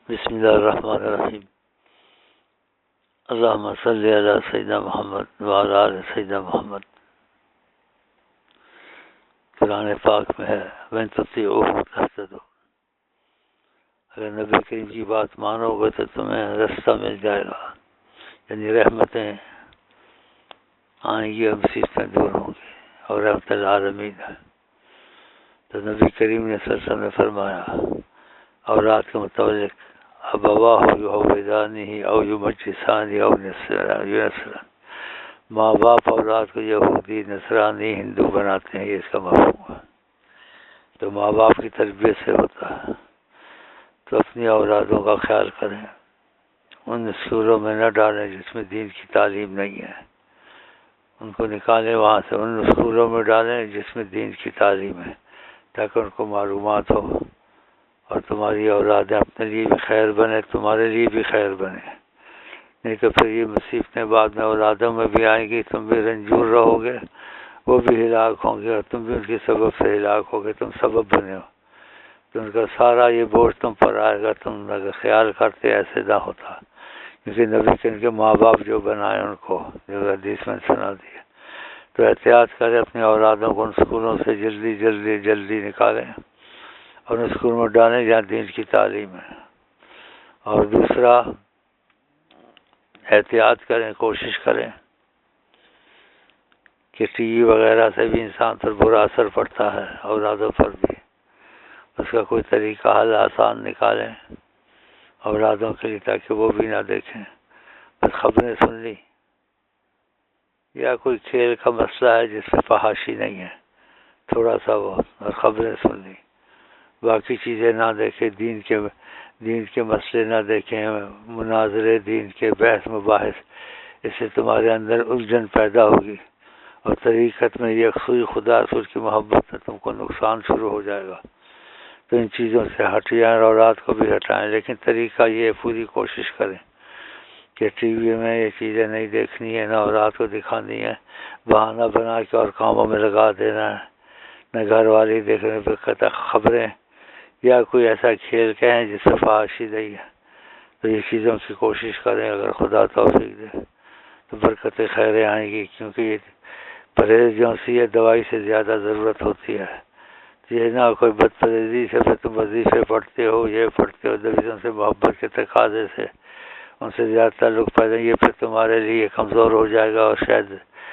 بسم اللہ الرحمن الرحیم اللہم صلی علی سیدنا محمد وعلی آل سیدنا محمد۔ قرآن پاک میں ہے وَإِن تُطِيعُوهُ تَهْتَدُوا، اگر نبی کریم کی بات مانو گے تو تمہیں رستہ مل جائے گا، یعنی رحمتیں آئیں گی اور مصیبتیں دور ہوں گی اور رحمت العالمین ہے۔ تو نبی کریم نے صلی اللہ علیہ وسلم نے فرمایا اولاد کے متعلق ابواہ یحودانہ او یمجسانہ او ینصرانہ، ماں باپ اولاد کو یہودی نصرانی ہندو بناتے ہیں، یہ اس کا مفہوم ہے۔ تو ماں باپ کی تربیت سے ہوتا ہے، تو اپنی اولادوں کا خیال کریں، ان اسکولوں میں نہ ڈالیں جس میں دین کی تعلیم نہیں ہے، ان کو نکالیں وہاں سے، ان اسکولوں میں ڈالیں جس میں دین کی تعلیم ہے، تاکہ ان کو معلومات ہو اور تمہاری اولادیں اپنے لیے بھی خیر بنے، تمہارے لیے بھی خیر بنے۔ نہیں تو پھر یہ مصیبتیں بعد میں اولادوں میں بھی آئیں گی، تم بھی رنجور رہو گے، وہ بھی ہلاک ہوں گے اور تم بھی ان کے سبب سے ہلاک ہو گے، تم سبب بنے ہو، تو ان کا سارا یہ بوجھ تم پر آئے گا۔ تم اگر خیال کرتے ایسے نہ ہوتا، کیونکہ نبی کے ان کے ماں باپ جو بنائے ان کو جو حدیث میں سنا دیا، تو احتیاط کریں اپنی اولادوں کو ان اسکولوں سے جلدی نکالیں اور ان اسکول میں ڈالیں جہاں دین کی تعلیم ہے۔ اور دوسرا احتیاط کریں، کوشش کریں کہ ٹی وی وغیرہ سے بھی انسان پر برا اثر پڑتا ہے، اولادوں پر بھی، اس کا کوئی طریقہ حل آسان نکالیں اولادوں کے لیے تاکہ وہ بھی نہ دیکھیں۔ بس خبریں سن لی یا کوئی کھیل کا مسئلہ ہے جس میں فحاشی نہیں ہے، تھوڑا سا وہ اور خبریں سن لی، باقی چیزیں نہ دیکھیں، دین کے مسئلے نہ دیکھیں، مناظرے دین کے، بحث مباحث، اس سے تمہارے اندر الجھن پیدا ہوگی اور طریقت میں یکسوئی خدا رسول کی محبت میں تم کو نقصان شروع ہو جائے گا۔ تو ان چیزوں سے ہٹیاں اور اولاد کو بھی ہٹائیں، لیکن طریقہ یہ پوری کوشش کریں کہ ٹی وی میں یہ چیزیں نہیں دیکھنی ہے، نہ اولاد کو دکھانی ہے، بہانہ بنا کے اور کاموں میں لگا دینا ہے، نہ گھر والی دیکھنے پہ قطع خبریں یا کوئی ایسا کھیل کہیں جس سے فحاشی نہیں ہے۔ تو یہ چیزوں کی کوشش کریں، اگر خدا توفیق دے تو برکت خیریں آئیں گی، کیونکہ یہ پرہیز جو سی ہے دوائی سے زیادہ ضرورت ہوتی ہے۔ یہ نہ کوئی بد پرہیزی سے پھر تم وظیفے پڑھتے ہو، یہ پڑھتے ہو، نبیوں سے محبت کے تقاضے سے ان سے زیادہ تعلق پیدا، یہ پھر تمہارے لیے کمزور ہو جائے گا اور شاید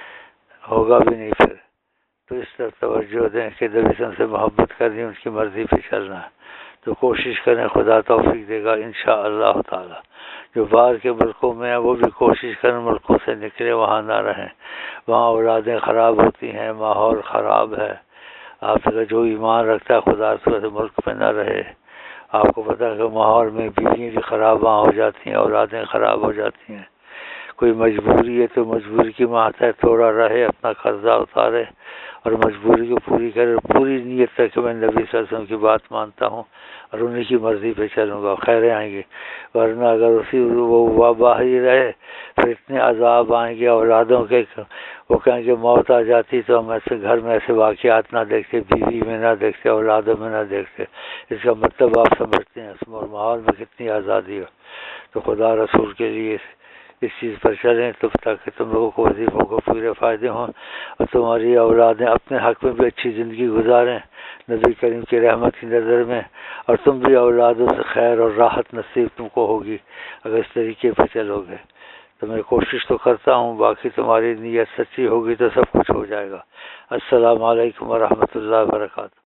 ہوگا بھی نہیں پھر۔ تو اس طرف توجہ دیں کہ نبیوں سے محبت کرنی، ان کی مرضی پہ چلنا ہے۔ تو کوشش کریں، خدا توفیق دے گا انشاءاللہ تعالی۔ جو باہر کے ملکوں میں ہیں وہ بھی کوشش کریں ملکوں سے نکلے، وہاں نہ رہیں، وہاں اولادیں خراب ہوتی ہیں، ماحول خراب ہے۔ آپ کا جو ایمان رکھتا ہے خدا سے ملک میں نہ رہے۔ آپ کو پتہ ہے کہ ماحول میں بیویاں بھی خراب وہاں ہو جاتی ہیں، اولادیں خراب ہو جاتی ہیں۔ کوئی مجبوری ہے تو مجبوری کی ماتحت تھوڑا رہے، اپنا قرضہ اتارے اور مجبوری کو پوری کرے، پوری نیت ہے کہ میں نبی صلی اللہ علیہ وسلم کی بات مانتا ہوں اور انہی کی مرضی پہ چلوں گا، خیریں آئیں گی۔ ورنہ اگر اسی وہ باہر رہے پھر اتنے عذاب آئیں گے اولادوں کے، وہ کہیں کہ موت آ جاتی تو ہم ایسے گھر میں ایسے واقعات نہ دیکھتے، بیوی میں نہ دیکھتے، اولادوں میں نہ دیکھتے۔ اس کا مطلب آپ سمجھتے ہیں اس ماحول میں کتنی آزادی ہو۔ تو خدا رسول کے لیے اس چیز پر چلیں تو تاکہ تم لوگوں کو وظیفوں کو پورے فائدے ہوں اور تمہاری اولادیں اپنے حق میں بھی اچھی زندگی گزاریں نبی کریم کی رحمت کی نظر میں، اور تم بھی اولادوں سے خیر اور راحت نصیب تم کو ہوگی اگر اس طریقے پہ چلو گے۔ تو میں کوشش تو کرتا ہوں، باقی تمہاری نیت سچی ہوگی تو سب کچھ ہو جائے گا۔ السلام علیکم ورحمۃ اللہ وبرکاتہ۔